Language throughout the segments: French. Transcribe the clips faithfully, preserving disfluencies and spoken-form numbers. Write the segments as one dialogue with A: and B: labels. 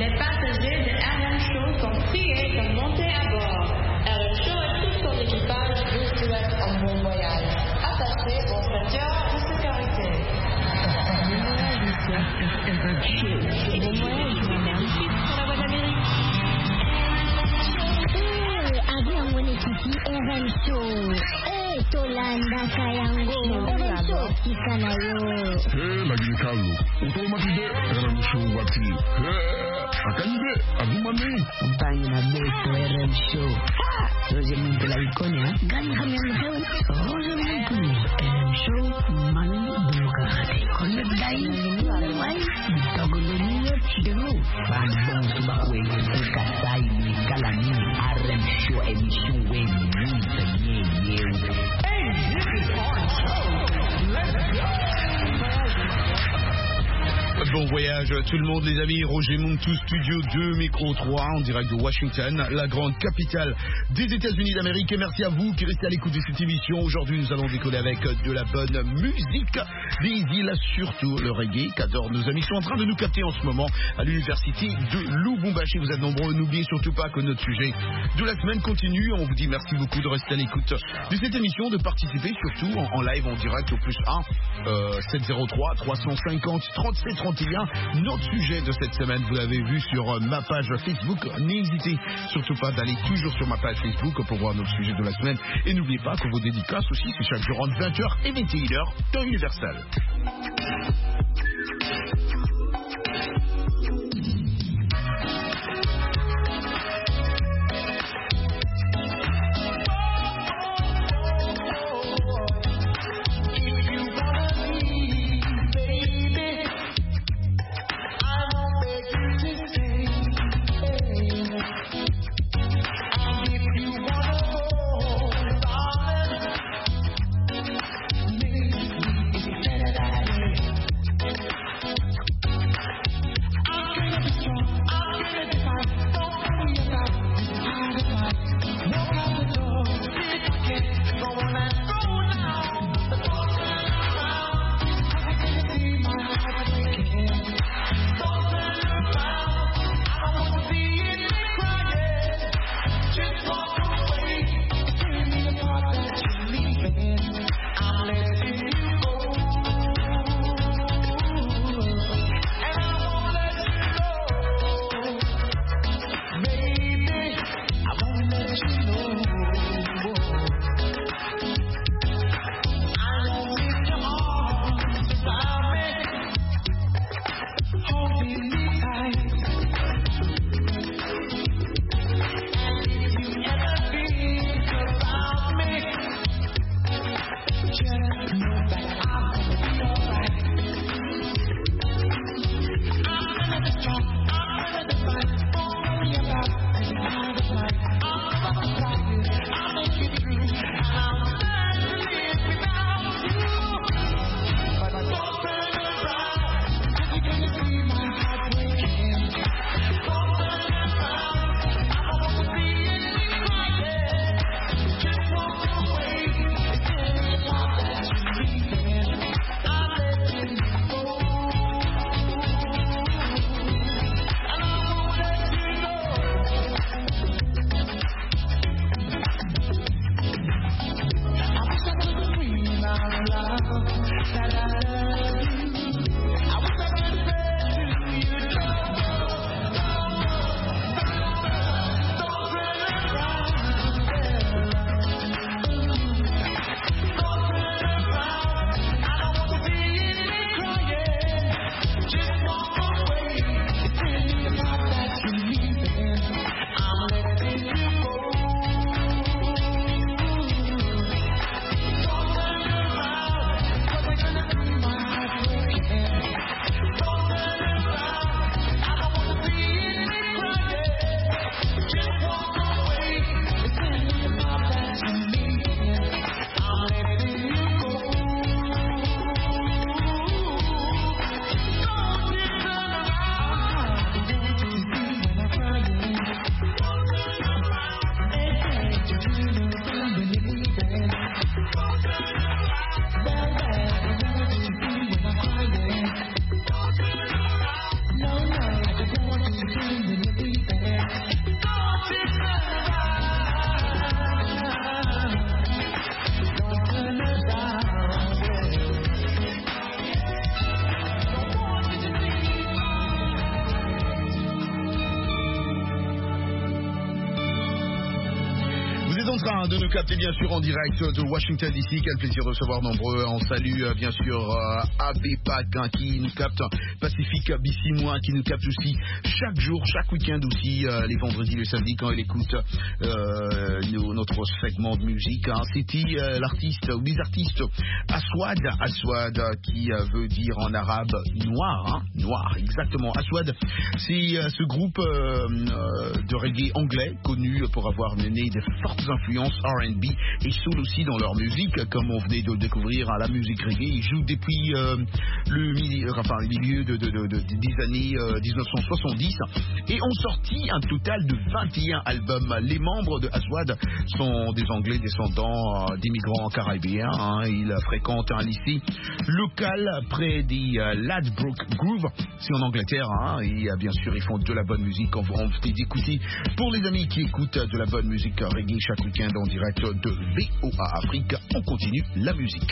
A: Les passagers de R M Show sont priés de monter à bord. R M Show et tout son équipage vous souhaitent un bon voyage. Attachez vos ceintures de sécurité.
B: Bon voyage, madame. Pour la voie d'Amérique. Eh, avion mon équipe R M Show. Eh, Tolanda Kayango. R M Show, Kikanayo.
C: Eh, la Guinée-Calou. Automatisé, R M Show Wati. Eh, Akanibe, Agumani.
D: Compagnie na beto R M Show. Roger Muntu la Iconia.
B: Gani kami ang show. Roger Muntu. R M Show, Manu Bumukahati. Konnet Dai. Wai. Tagulunia Chidu.
D: Bandung Subakwe. Kasai Nikalani. R M Show émission Weni. Nye Nye.
E: Hey, this is our show. Let's go.
F: Bon voyage tout le monde les amis, Roger Montou, Studio deux, Micro trois, en direct de Washington, la grande capitale des États-Unis d'Amérique. Et merci à vous qui restez à l'écoute de cette émission. Aujourd'hui nous allons décoller avec de la bonne musique, des îles, surtout le reggae, qu'adorent nos amis. Ils sont en train de nous capter en ce moment à l'université de Lubumbashi. Vous êtes nombreux, n'oubliez surtout pas que notre sujet de la semaine continue. On vous dit merci beaucoup de rester à l'écoute de cette émission, de participer surtout en, en live, en direct au plus un, euh, sept zéro trois, trois cent cinquante, trente-sept trente et un. Notre sujet de cette semaine, vous l'avez vu sur ma page Facebook. N'hésitez surtout pas d'aller toujours sur ma page Facebook pour voir notre sujet de la semaine. Et n'oubliez pas que vos dédicaces aussi, c'est chaque jour entre vingt heures et vingt et une heures, temps universel. en train de nous capter bien sûr en direct de Washington D C. Quel plaisir de recevoir nombreux. On salue euh, bien sûr euh, A B Pac hein, qui nous capte, Pacifique Bissimois qui nous capte aussi chaque jour, chaque week-end aussi, euh, les vendredis, les samedis quand il écoute euh, nos, notre segment de musique. Hein. C'était euh, l'artiste ou les artistes Aswad, Aswad qui euh, veut dire en arabe noir, hein, noir exactement. Aswad, c'est euh, ce groupe euh, euh, de reggae anglais connu pour avoir mené des fortes influences R and B et soul aussi dans leur musique, comme on venait de le découvrir à la musique reggae. Ils jouent depuis euh, le, milieu, enfin, le milieu de, de, de, de, des années euh, dix-neuf cent soixante-dix et ont sorti un total de vingt et un albums. Les membres de Aswad sont des Anglais descendants euh, d'immigrants caribéens. Hein. Ils fréquentent un lycée local près des euh, Ladbroke Grove, c'est en Angleterre. Hein. Et euh, bien sûr, ils font de la bonne musique. On, on venait d'écouter pour les amis qui écoutent de la bonne musique reggae chaque week-end en direct de V O A Afrique. On continue la musique.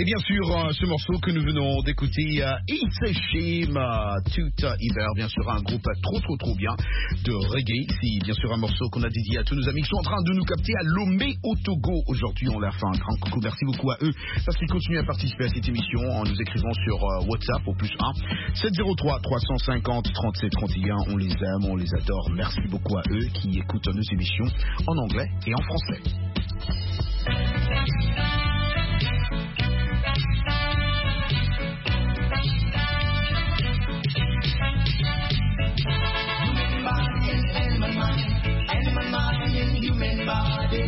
F: bien sûr, ce morceau que nous venons d'écouter, uh, It's a Shame, uh, tout uh, hiver, bien sûr, un groupe trop trop trop bien de reggae. C'est bien sûr un morceau qu'on a dédié à tous nos amis qui sont en train de nous capter à Lomé au Togo. Aujourd'hui, on leur fait un grand coucou, merci beaucoup à eux parce qu'ils continuent à participer à cette émission en nous écrivant sur uh, WhatsApp au plus un sept zéro trois trois cent cinquante trente-sept trente et un. On les aime, on les adore. Merci beaucoup à eux qui écoutent nos émissions en anglais et en français.
G: Human body,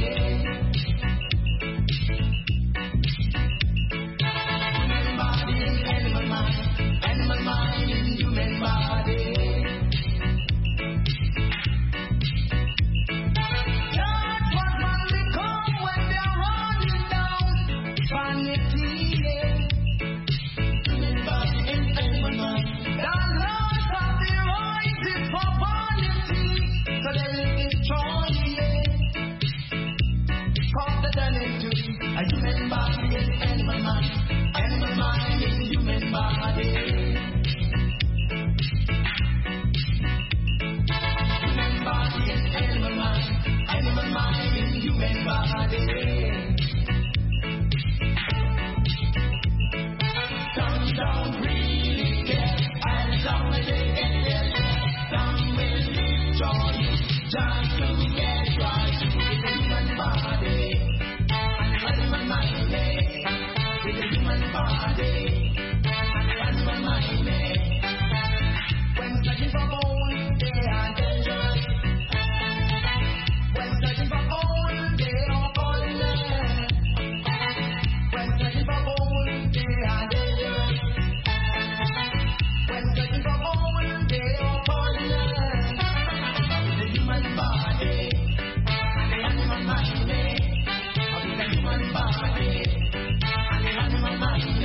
G: human body and animal mind, animal mind and human body. That's what man become when they're running down vanity. Human body and animal mind, the laws of the right is for vanity, so they will destroy it. A human body and animal mind, animal mind and human body. Human body and animal mind, animal mind and human body. Some don't really care, and some they get there. Some will destroy you, just to get right with the human body. Animal mind, with the human body, animal mind. When searching for gold, they are dangerous. When searching for gold, they are poisonous. When searching for gold, they are dangerous. When searching for gold, they are poisonous. With the human body, and the animal mind. Human body and the animal mind.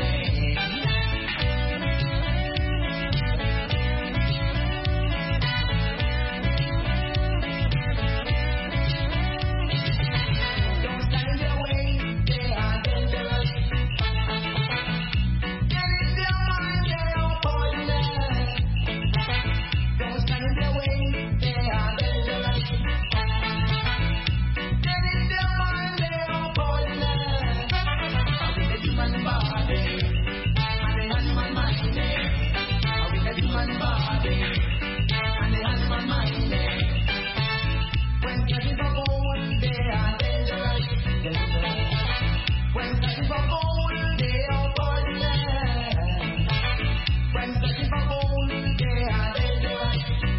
G: Don't stand in their way, they are dangerous. Get in their mind, they are poisonous. Don't stand in their way, they are dangerous. Get in their mind, they are poisonous. Human body and the animal mind, with the human body and the animal mind. When searching for gold, they are dangerous. When searching for gold, they are poisonous. When searching for gold, they are dangerous.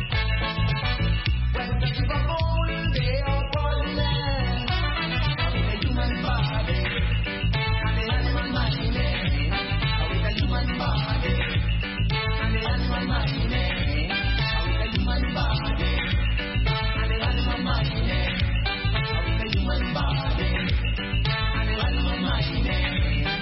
G: When searching for gold, they are poisonous. With the human body. Animal mind, with the human body, and the animal mind, with the human body, and the animal mind, with the human body, and the animal mind.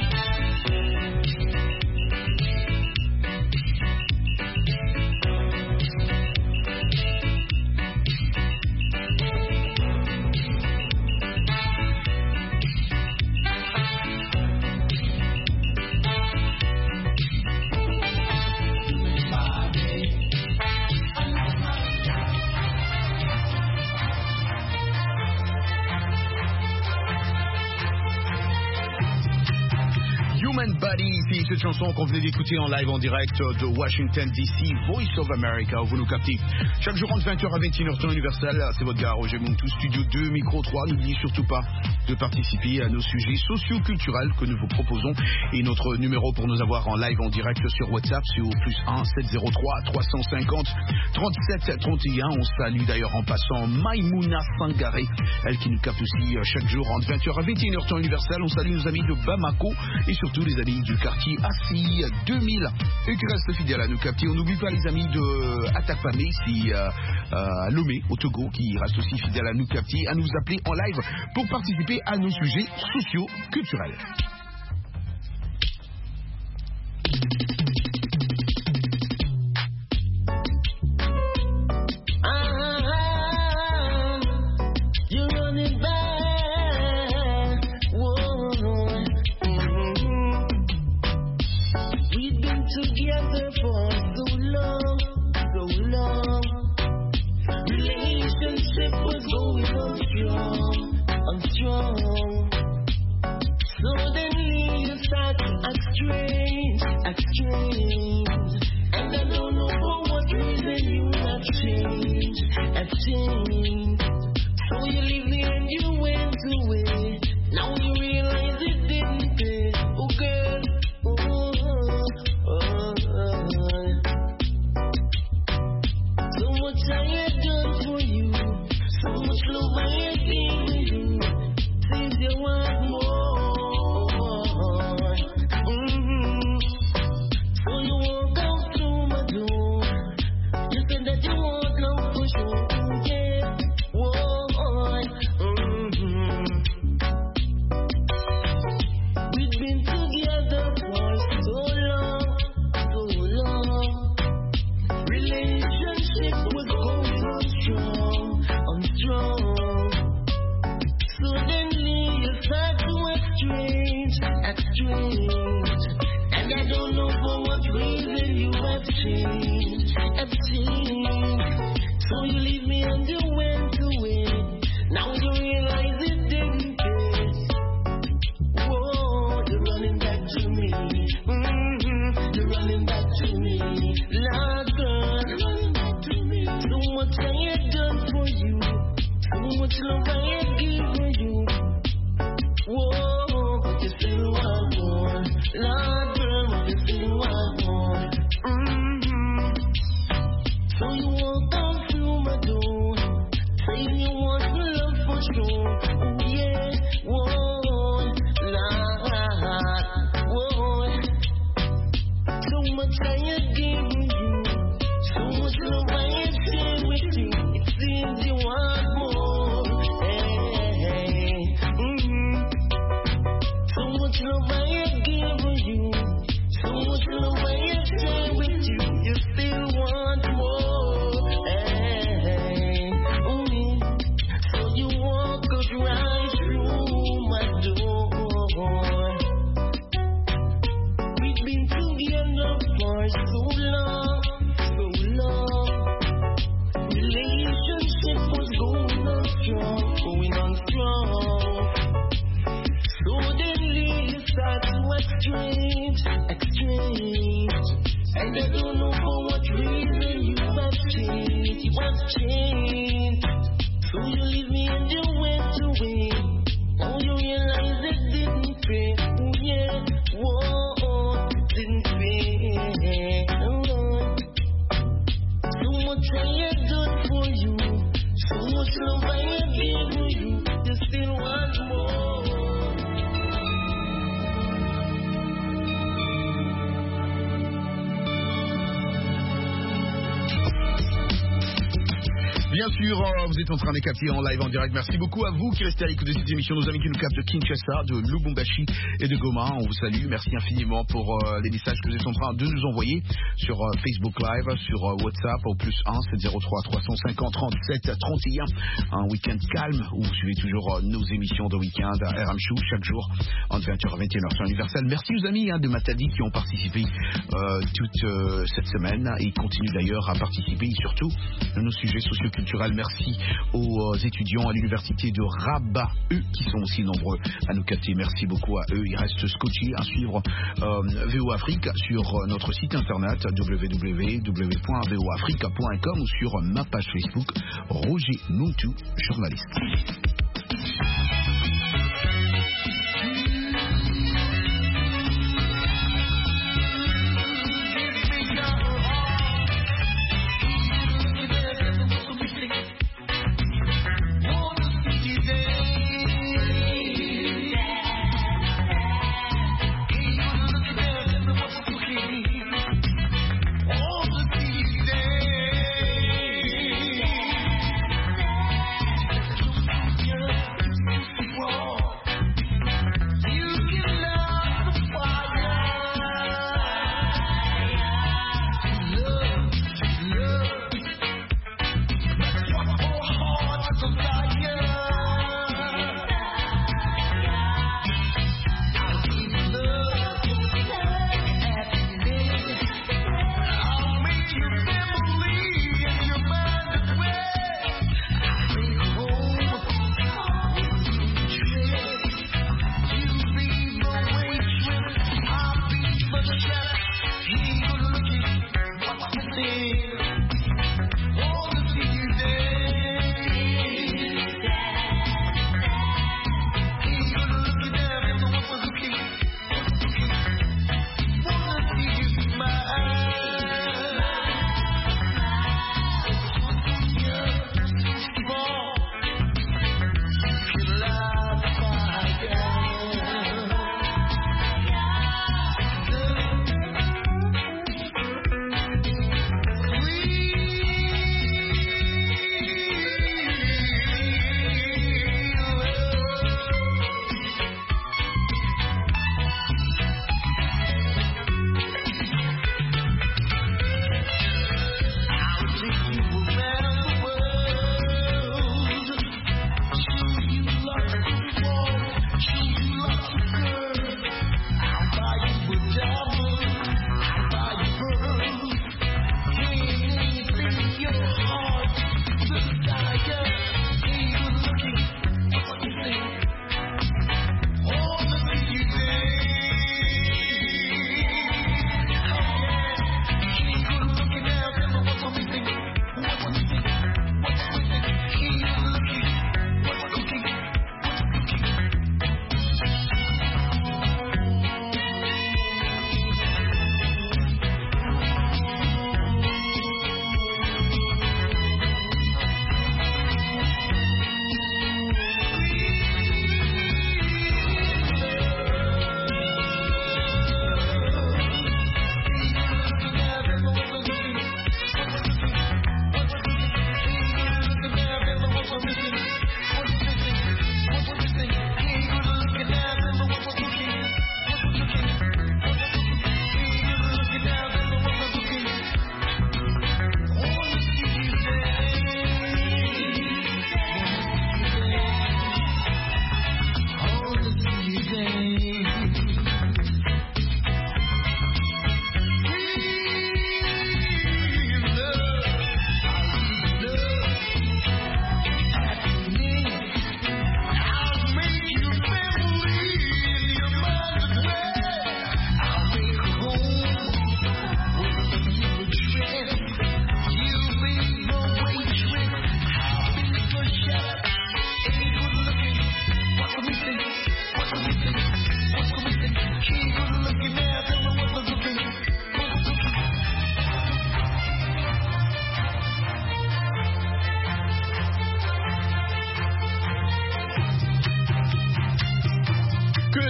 F: Human Body, c'est cette chanson qu'on venait d'écouter en live en direct de Washington D C, Voice of America, où vous nous captez chaque jour entre vingt heures à vingt et une heures temps universel. C'est votre gars Roger Montou, Studio deux, Micro trois. N'oubliez surtout pas de participer à nos sujets socio-culturels que nous vous proposons. Et notre numéro pour nous avoir en live en direct sur WhatsApp, c'est au plus un sept zéro trois trois cent cinquante trente-sept trente et un. On salue d'ailleurs en passant Maïmouna Sangaré, elle qui nous capte aussi chaque jour entre vingt heures à vingt et une heures temps universel. On salue nos amis de Bamako et surtout les amis du quartier Assi deux mille et qui restent fidèles à nous capter. On n'oublie pas les amis de Atakpame, ici euh, à Lomé au Togo, qui restent aussi fidèles à nous capter, à nous appeler en live pour participer à nos sujets sociaux culturels.
G: So you leave me and you went away. Now you realize it didn't pay. Whoa, you're running back to me. Mm-hmm. You're running back to me. Lord girl, you're running back to me. So much I had done for you. So much love I had given you. Whoa, but you still want more. Lord girl, but you still want more. Mm-hmm. So you walk down through my door, saying you want my love for sure. Oh yeah, whoa, Lord, whoa. So much I had given you, so much love I had shared with you. It seems you want more. Hey, mm-hmm. So much love I had given you, so much love I had shared with you. You still want more. Hey, mm-hmm. So you walk right through my door. We've been together for so long, so long. Relationship was going on strong, going on strong. Suddenly you start to exchange, exchange. And I don't know for what reason you have changed, you have changed. So you leave me and you went away. Now you realize it didn't pay. Oh yeah, whoa, didn't pay. Oh, so much I had done for you, so much love I had given you. You still want more.
F: Bien sûr, vous êtes en train de capter en live, en direct. Merci beaucoup à vous qui restez à l'écoute de cette émission. Nos amis qui nous captent de Kinshasa, de Lubumbashi et de Goma, on vous salue. Merci infiniment pour euh, les messages que vous êtes en train de nous envoyer sur euh, Facebook Live, sur euh, WhatsApp au plus un sept zéro trois trois cent cinquante trente-sept trente et un. Un week-end calme où vous suivez toujours euh, nos émissions de week-end à R M Show chaque jour entre vingt heures et vingt et une heures sur Universal. Merci aux amis hein, de Matadi qui ont participé euh, toute euh, cette semaine et continuent d'ailleurs à participer surtout à nos sujets socioculturels. Merci aux étudiants à l'université de Rabat, eux qui sont aussi nombreux à nous capter. Merci beaucoup à eux. Ils restent scotchés à suivre euh, V O Afrique sur notre site internet w w w point v o africa point com ou sur ma page Facebook Roger Muntu, journaliste.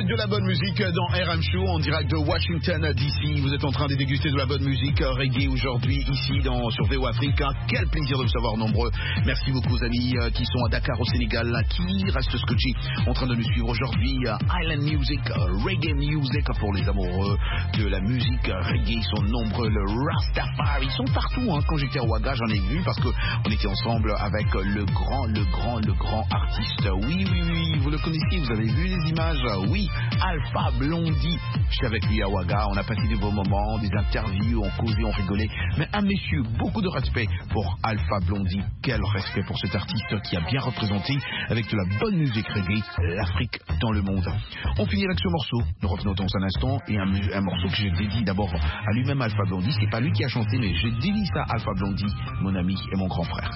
F: de la bonne musique dans R M Show en direct de Washington D C. Vous êtes en train de déguster de la bonne musique reggae aujourd'hui ici dans, sur V O Afrique. Quel plaisir de vous savoir nombreux. Merci beaucoup aux amis qui sont à Dakar au Sénégal, qui restent scotchés en train de nous suivre aujourd'hui. Island Music, Reggae Music pour les amoureux de la musique reggae. Ils sont nombreux, le Rastafari. Ils sont partout. Hein. Quand j'étais à Ouaga, j'en ai vu parce qu'on était ensemble avec le grand, le grand, le grand artiste. Oui, oui, oui, vous le connaissez, vous avez vu les images. Oui, Alpha Blondy. J'étais avec lui à Ouaga, on a passé des beaux moments, des interviews, on causait, on rigolait. Mais un monsieur, beaucoup de respect pour Alpha Blondy. Quel respect pour cet artiste qui a bien représenté avec de la bonne musique reggae l'Afrique dans le monde. On finit avec ce morceau. Nous revenons dans un instant et un, un morceau que je dédie d'abord à lui-même Alpha Blondy. C'est pas lui qui a chanté, mais je dédie ça à Alpha Blondy, mon ami et mon grand frère.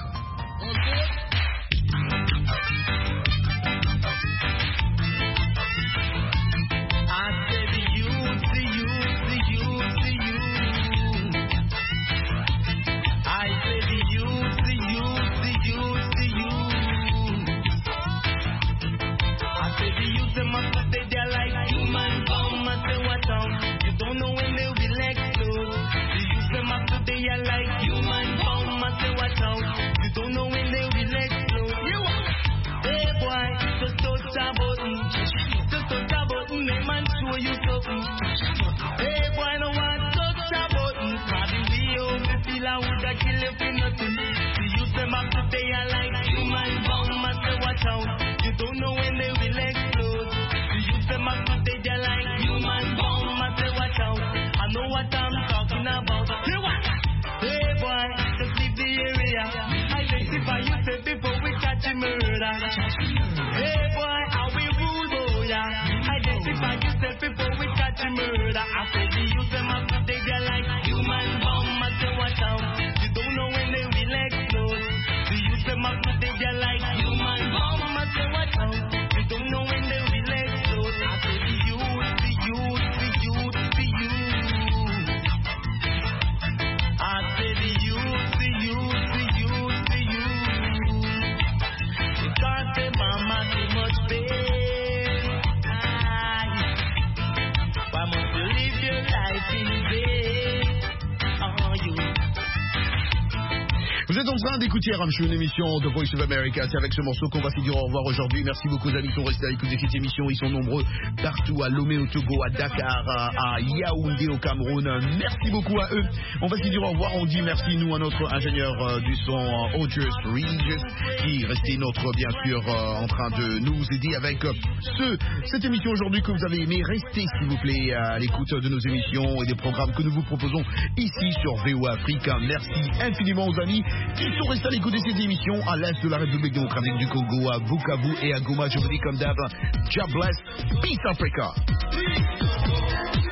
F: D'écouter R M Show, une émission de Voice of America. C'est avec ce morceau qu'on va se dire au revoir aujourd'hui. Merci beaucoup aux amis qui sont restés à l'écoute de cette émission. Ils sont nombreux partout, à Lomé au Togo, à Dakar, à Yaoundé au Cameroun. Merci beaucoup à eux. On va se dire au revoir. On dit merci nous à notre ingénieur du son Audrey Regis qui restait notre bien sûr en train de nous aider avec ce, cette émission aujourd'hui que vous avez aimé. Restez s'il vous plaît à l'écoute de nos émissions et des programmes que nous vous proposons ici sur V O Afrique. Merci infiniment aux amis qui sont restés à l'écoute de cette émission à l'est de la République démocratique du Congo, à Bukavu et à Goma. Je vous dis comme d'hab, God bless, peace Africa.